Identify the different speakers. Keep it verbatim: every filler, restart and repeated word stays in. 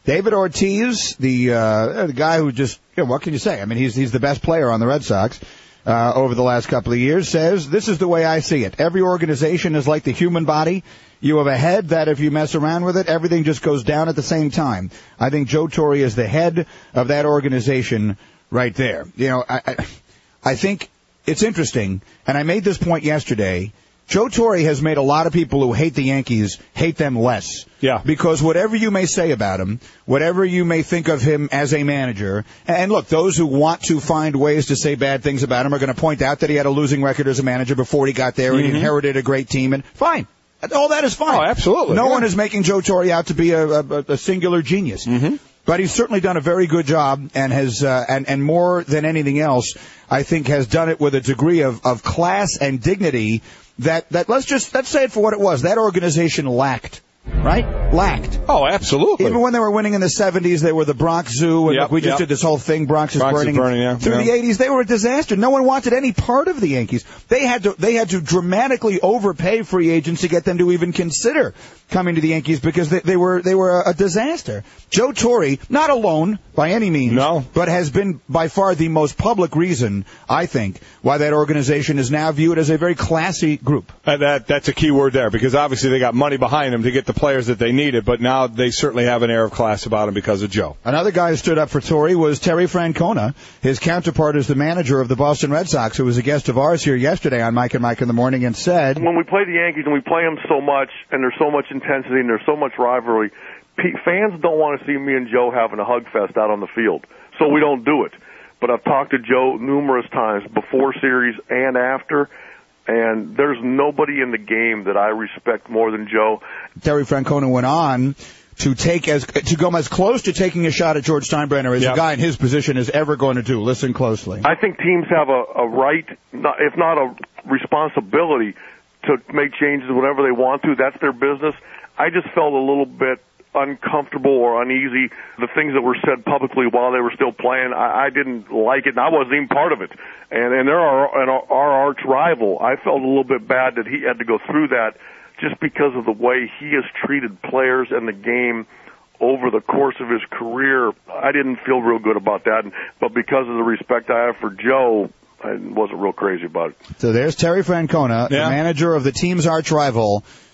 Speaker 1: David Ortiz, the uh, the guy who just, you know, what can you say? I mean, he's he's the best player on the Red Sox uh, over the last couple of years, says, this is the way I see it. Every organization is like the human body. You have a head that if you mess around with it, everything just goes down at the same time. I think Joe Torre is the head of that organization right there. You know, I, I, I think it's interesting, and I made this point yesterday. Joe Torre has made a lot of people who hate the Yankees hate them less.
Speaker 2: Yeah.
Speaker 1: Because whatever you may say about him, whatever you may think of him as a manager, and look, those who want to find ways to say bad things about him are going to point out that he had a losing record as a manager before he got there, mm-hmm. and he inherited a great team, and fine. All that is fine.
Speaker 2: Oh, absolutely.
Speaker 1: No
Speaker 2: yeah.
Speaker 1: one is making Joe Torre out to be a, a, a singular genius.
Speaker 2: Mm-hmm.
Speaker 1: But he's certainly done a very good job, and has, uh, and, and more than anything else, I think has done it with a degree of, of class and dignity that, that let's just, let's say it for what it was. That organization lacked. Right? Lacked.
Speaker 2: Oh, absolutely.
Speaker 1: Even when they were winning in the seventies, they were the Bronx Zoo, and
Speaker 2: yep,
Speaker 1: look, we just
Speaker 2: yep.
Speaker 1: did this whole thing, Bronx is
Speaker 2: Bronx
Speaker 1: burning.
Speaker 2: Is burning yeah,
Speaker 1: Through
Speaker 2: yeah.
Speaker 1: the eighties, they were a disaster. No one wanted any part of the Yankees. They had to, they had to dramatically overpay free agents to get them to even consider coming to the Yankees because they, they were, they were a, a disaster. Joe Torre, not alone by any means,
Speaker 2: no.
Speaker 1: but has been by far the most public reason, I think, why that organization is now viewed as a very classy group.
Speaker 2: Uh, that, that's a key word there, because obviously they got money behind them to get the players that they needed, but now they certainly have an air of class about them because of Joe.
Speaker 1: Another guy who stood up for Torre was Terry Francona. His counterpart is the manager of the Boston Red Sox, who was a guest of ours here yesterday on Mike and Mike in the Morning, and said,
Speaker 3: when we play the Yankees and we play them so much, and there's so much intensity and there's so much rivalry, fans don't want to see me and Joe having a hug fest out on the field, so we don't do it. But I've talked to Joe numerous times before series and after, and there's nobody in the game that I respect more than Joe.
Speaker 1: Terry Francona went on to take as to go as close to taking a shot at George Steinbrenner as yep. a guy in his position is ever going to do. Listen closely.
Speaker 3: I think teams have a, a right, if not a responsibility, to make changes whenever they want to. That's their business. I just felt a little bit uncomfortable or uneasy. The things that were said publicly while they were still playing, I, I didn't like it, and I wasn't even part of it. And, and they're our, and our, our arch rival. I felt a little bit bad that he had to go through that just because of the way he has treated players and the game over the course of his career. I didn't feel real good about that. But because of the respect I have for Joe, I wasn't real crazy about it.
Speaker 1: So there's Terry Francona,
Speaker 2: yeah.
Speaker 1: the manager of the team's arch rival.